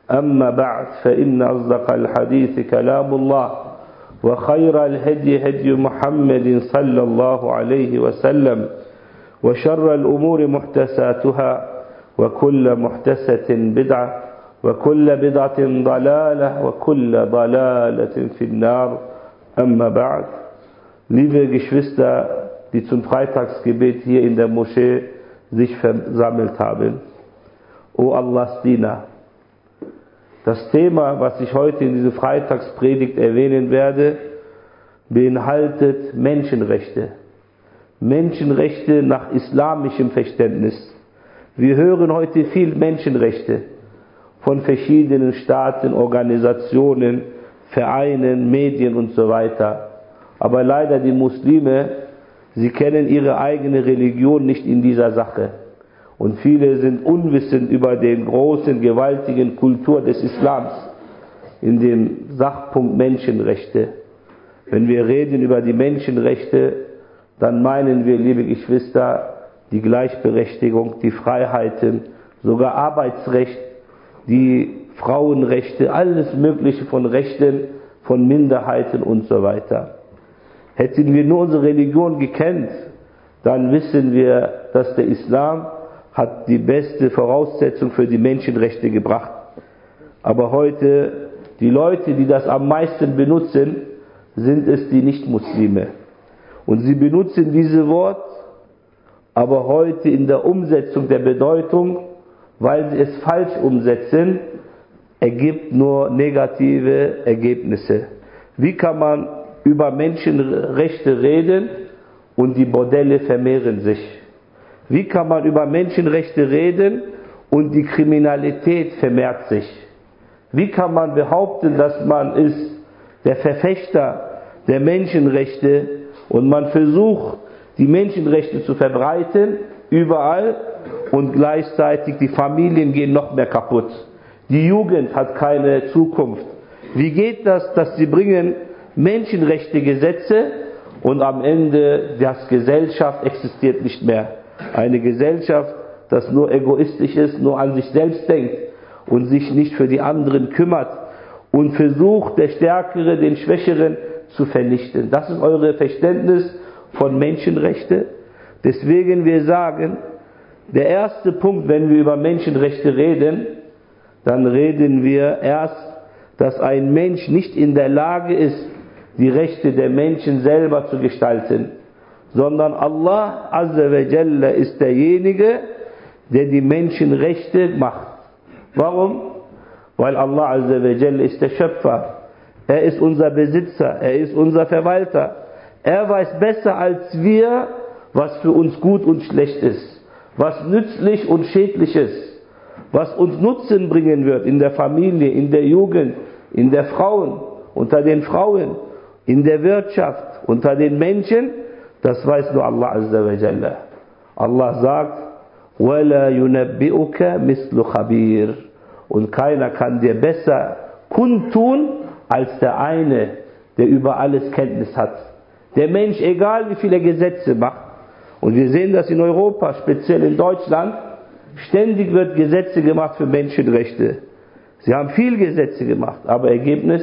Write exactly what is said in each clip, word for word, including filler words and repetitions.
أما بعد فإن أصدق الحديث كلام الله وخير الهدي هدي محمد صلى الله عليه وسلم وشر الأمور محدثاتها وكل محدثة بدعة وكل بدعة ضلالة وكل ضلالة في النار. أما بعد. Liebe Geschwister, die zum Freitagsgebet hier in der Moschee sich versammelt haben. O Allahs Diener, das Thema, was ich heute in dieser Freitagspredigt erwähnen werde, beinhaltet Menschenrechte. Menschenrechte nach islamischem Verständnis. Wir hören heute viel Menschenrechte von verschiedenen Staaten, Organisationen, Vereinen, Medien und so weiter. Aber leider die Muslime, sie kennen ihre eigene Religion nicht in dieser Sache. Und viele sind unwissend über den großen, gewaltigen Kultur des Islams in dem Sachpunkt Menschenrechte. Wenn wir reden über die Menschenrechte, dann meinen wir, liebe Geschwister, die Gleichberechtigung, die Freiheiten, sogar Arbeitsrecht, die Frauenrechte, alles Mögliche von Rechten, von Minderheiten und so weiter. Hätten wir nur unsere Religion gekannt, dann wissen wir, dass der Islam hat die beste Voraussetzung für die Menschenrechte gebracht. Aber heute, die Leute, die das am meisten benutzen, sind es die Nicht-Muslime. Und sie benutzen dieses Wort, aber heute in der Umsetzung der Bedeutung, weil sie es falsch umsetzen, ergibt nur negative Ergebnisse. Wie kann man über Menschenrechte reden und die Bordelle vermehren sich? Wie kann man über Menschenrechte reden und die Kriminalität vermehrt sich? Wie kann man behaupten, dass man ist der Verfechter der Menschenrechte und man versucht, die Menschenrechte zu verbreiten, überall, und gleichzeitig die Familien gehen noch mehr kaputt. Die Jugend hat keine Zukunft. Wie geht das, dass sie bringen Menschenrechtegesetze und am Ende das Gesellschaft existiert nicht mehr? Eine Gesellschaft, das nur egoistisch ist, nur an sich selbst denkt und sich nicht für die anderen kümmert und versucht, der Stärkere den Schwächeren zu vernichten. Das ist eure Verständnis von Menschenrechte. Deswegen wir sagen, der erste Punkt, wenn wir über Menschenrechte reden, dann reden wir erst, dass ein Mensch nicht in der Lage ist, die Rechte der Menschen selber zu gestalten, sondern Allah Azza wa Jalla ist derjenige, der die Menschenrechte macht. Warum? Weil Allah Azza wa Jalla ist der Schöpfer. Er ist unser Besitzer, er ist unser Verwalter. Er weiß besser als wir, was für uns gut und schlecht ist, was nützlich und schädlich ist, was uns Nutzen bringen wird in der Familie, in der Jugend, in der Frauen, unter den Frauen, in der Wirtschaft, unter den Menschen. Das weiß nur Allah Azza wa Jalla. Allah sagt, وَلَا يُنَبِّئُكَ مِثْلُ خَبِيرٍ. Und keiner kann dir besser kundtun als der eine, der über alles Kenntnis hat. Der Mensch, egal wie viele Gesetze macht, und wir sehen das in Europa, speziell in Deutschland, ständig wird Gesetze gemacht für Menschenrechte. Sie haben viel Gesetze gemacht, aber Ergebnis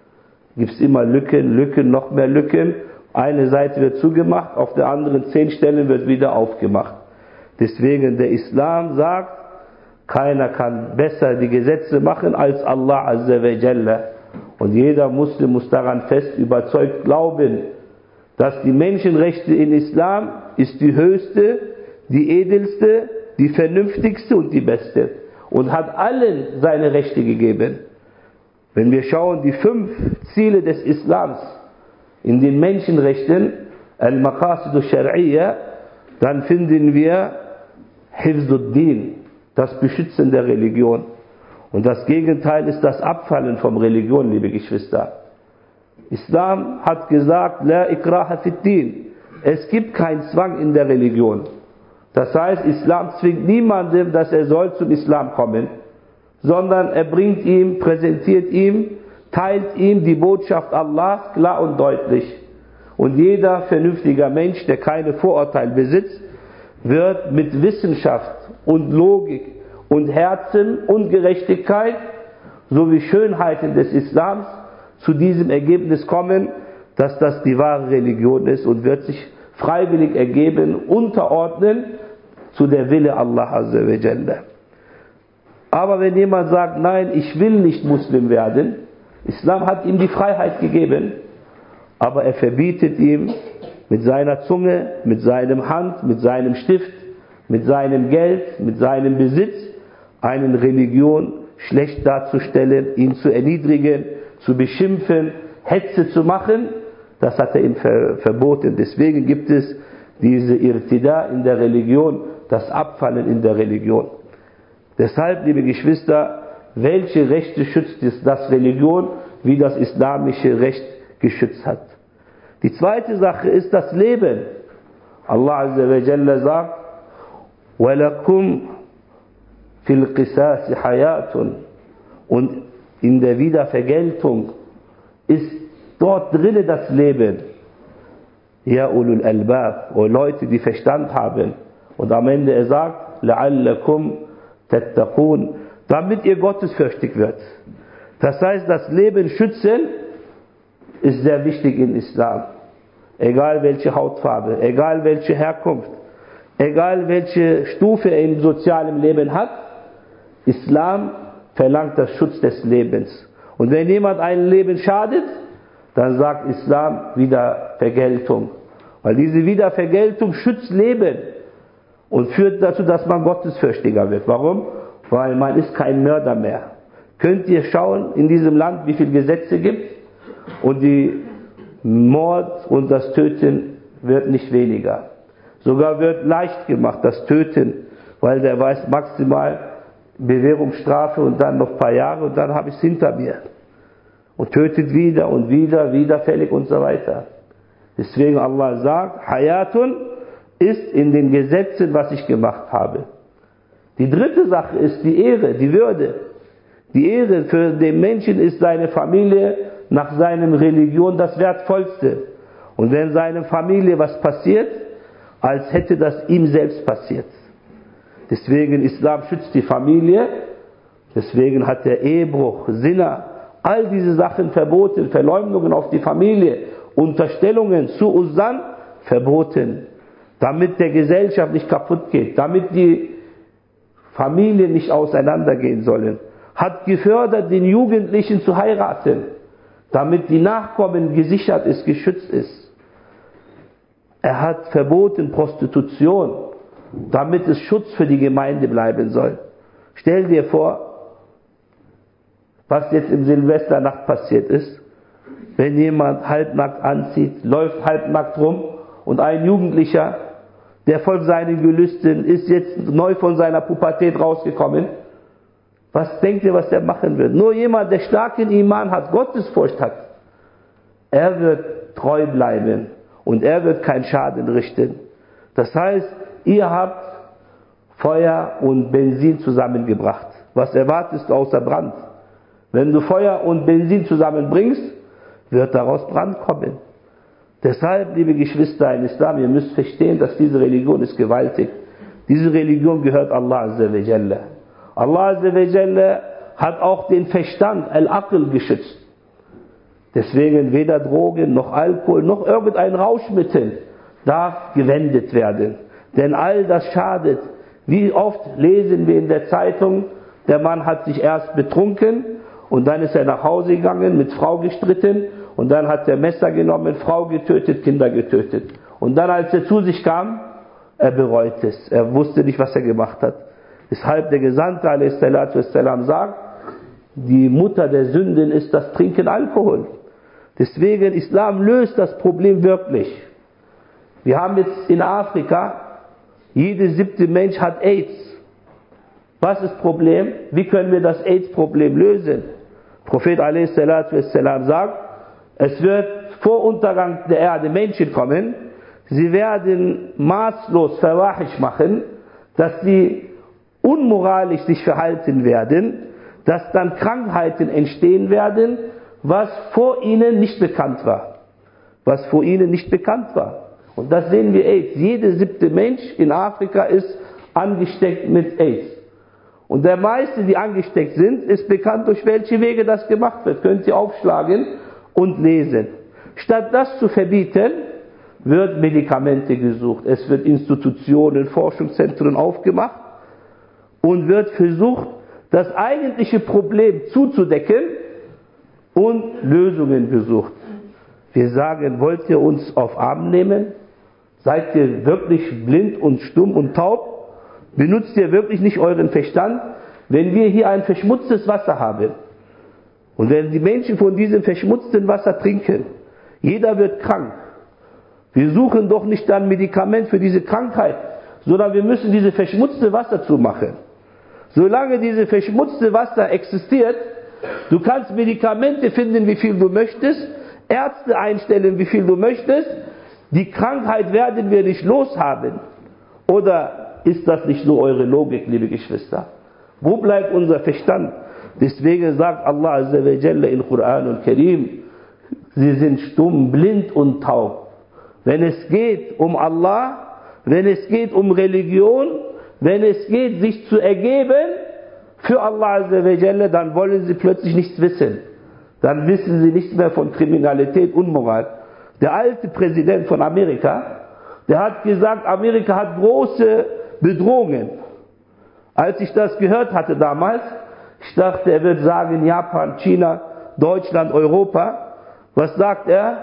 gibt es immer Lücken, Lücken, noch mehr Lücken. Eine Seite wird zugemacht, auf der anderen zehn Stellen wird wieder aufgemacht. Deswegen der Islam sagt, keiner kann besser die Gesetze machen als Allah Azza wa Jalla. Und jeder Muslim muss daran fest überzeugt glauben, dass die Menschenrechte in Islam ist die höchste, die edelste, die vernünftigste und die beste. Und hat allen seine Rechte gegeben. Wenn wir schauen, die fünf Ziele des Islams in den Menschenrechten, Al-Maqasid al-Shar'iyya, dann finden wir Hifzuddin, das Beschützen der Religion. Und das Gegenteil ist das Abfallen von Religion, liebe Geschwister. Islam hat gesagt, La ikraha fid din. Es gibt keinen Zwang in der Religion. Das heißt, Islam zwingt niemandem, dass er soll zum Islam kommen, sondern er bringt ihm, präsentiert ihm, teilt ihm die Botschaft Allahs klar und deutlich. Und jeder vernünftiger Mensch, der keine Vorurteile besitzt, wird mit Wissenschaft und Logik und Herzen und Gerechtigkeit sowie Schönheiten des Islams zu diesem Ergebnis kommen, dass das die wahre Religion ist und wird sich freiwillig ergeben, unterordnen zu der Wille Allah Azza wa Jalla. Aber wenn jemand sagt, nein, ich will nicht Muslim werden, Islam hat ihm die Freiheit gegeben, aber er verbietet ihm mit seiner Zunge, mit seinem Hand, mit seinem Stift, mit seinem Geld, mit seinem Besitz, eine Religion schlecht darzustellen, ihn zu erniedrigen, zu beschimpfen, Hetze zu machen, das hat er ihm ver- verboten. Deswegen gibt es diese Irtida in der Religion, das Abfallen in der Religion. Deshalb, liebe Geschwister, welche Rechte schützt das Religion, wie das islamische Recht geschützt hat? Die zweite Sache ist das Leben. Allah Azza wa Jalla sagt, وَلَكُمْ فِي الْقِسَاسِ حَيَاتٌ. Und in der Wiedervergeltung ist dort drinne das Leben. Ja, ulul albab, o Leute, die Verstand haben. Und am Ende er sagt, لَعَلَّكُمْ تَتَّقُونَ, damit ihr gottesfürchtig wird. Das heißt, das Leben schützen ist sehr wichtig im Islam. Egal welche Hautfarbe, egal welche Herkunft, egal welche Stufe er im sozialen Leben hat, Islam verlangt das Schutz des Lebens. Und wenn jemand ein Leben schadet, dann sagt Islam Wiedervergeltung. Weil diese Wiedervergeltung schützt Leben und führt dazu, dass man gottesfürchtiger wird. Warum? Weil man ist kein Mörder mehr. Könnt ihr schauen in diesem Land, wie viele Gesetze gibt? Und die Mord und das Töten wird nicht weniger. Sogar wird leicht gemacht, das Töten, weil der weiß maximal Bewährungsstrafe und dann noch ein paar Jahre und dann habe ich es hinter mir. Und tötet wieder und wieder, wiederfällig und so weiter. Deswegen Allah sagt, Hayatun ist in den Gesetzen, was ich gemacht habe. Die dritte Sache ist die Ehre, die Würde. Die Ehre für den Menschen ist seine Familie nach seiner Religion das Wertvollste. Und wenn seiner Familie was passiert, als hätte das ihm selbst passiert. Deswegen Islam schützt die Familie, deswegen hat der Ehebruch, Zina, all diese Sachen verboten, Verleumdungen auf die Familie, Unterstellungen zu Usan verboten, damit der Gesellschaft nicht kaputt geht, damit die Familien nicht auseinandergehen sollen. Hat gefördert, den Jugendlichen zu heiraten, damit die Nachkommen gesichert ist, geschützt ist. Er hat verboten Prostitution, damit es Schutz für die Gemeinde bleiben soll. Stell dir vor, was jetzt im Silvesternacht passiert ist, wenn jemand halbnackt anzieht, läuft halbnackt rum und ein Jugendlicher, der folgt seinen Gelüsten, ist jetzt neu von seiner Pubertät rausgekommen. Was denkt ihr, was er machen wird? Nur jemand, der starken Iman hat, Gottesfurcht hat, er wird treu bleiben und er wird keinen Schaden richten. Das heißt, ihr habt Feuer und Benzin zusammengebracht. Was erwartest du außer Brand? Wenn du Feuer und Benzin zusammenbringst, wird daraus Brand kommen. Deshalb, liebe Geschwister im Islam, ihr müsst verstehen, dass diese Religion ist gewaltig. Diese Religion gehört Allah Azza wa Jalla. Allah Azza wa Jalla hat auch den Verstand, Al-Aql, geschützt. Deswegen weder Drogen, noch Alkohol, noch irgendein Rauschmittel darf gewendet werden. Denn all das schadet. Wie oft lesen wir in der Zeitung, der Mann hat sich erst betrunken und dann ist er nach Hause gegangen, mit Frau gestritten und dann hat er Messer genommen, Frau getötet, Kinder getötet. Und dann, als er zu sich kam, er bereut es. Er wusste nicht, was er gemacht hat. Deshalb der Gesandte a s. sagt, die Mutter der Sünden ist das Trinken Alkohol. Deswegen, Islam löst das Problem wirklich. Wir haben jetzt in Afrika, jeder siebte Mensch hat AIDS. Was ist das Problem? Wie können wir das AIDS-Problem lösen? Prophet a s. sagt, es wird vor Untergang der Erde Menschen kommen, sie werden maßlos Fawahish machen, dass sie unmoralisch sich verhalten werden, dass dann Krankheiten entstehen werden, was vor ihnen nicht bekannt war. Was vor ihnen nicht bekannt war. Und das sehen wir AIDS. Jeder siebte Mensch in Afrika ist angesteckt mit AIDS. Und der meiste, die angesteckt sind, ist bekannt, durch welche Wege das gemacht wird. Könnt ihr aufschlagen und lesen. Statt das zu verbieten, wird Medikamente gesucht. Es wird Institutionen, Forschungszentren aufgemacht und wird versucht, das eigentliche Problem zuzudecken und Lösungen gesucht. Wir sagen, wollt ihr uns auf Arm nehmen? Seid ihr wirklich blind und stumm und taub? Benutzt ihr wirklich nicht euren Verstand? Wenn wir hier ein verschmutztes Wasser haben und wenn die Menschen von diesem verschmutzten Wasser trinken, jeder wird krank. Wir suchen doch nicht ein Medikament für diese Krankheit, sondern wir müssen dieses verschmutzte Wasser zumachen. Solange dieses verschmutzte Wasser existiert, du kannst Medikamente finden, wie viel du möchtest, Ärzte einstellen, wie viel du möchtest, die Krankheit werden wir nicht loshaben. Oder ist das nicht so eure Logik, liebe Geschwister? Wo bleibt unser Verstand? Deswegen sagt Allah Azza wa Jalla in Koran und Karim, sie sind stumm, blind und taub. Wenn es geht um Allah, wenn es geht um Religion, wenn es geht, sich zu ergeben für Allah Azza wa Jalla, dann wollen sie plötzlich nichts wissen. Dann wissen sie nichts mehr von Kriminalität und Moral. Der alte Präsident von Amerika, der hat gesagt, Amerika hat große Bedrohungen. Als ich das gehört hatte damals, ich dachte, er wird sagen, Japan, China, Deutschland, Europa. Was sagt er?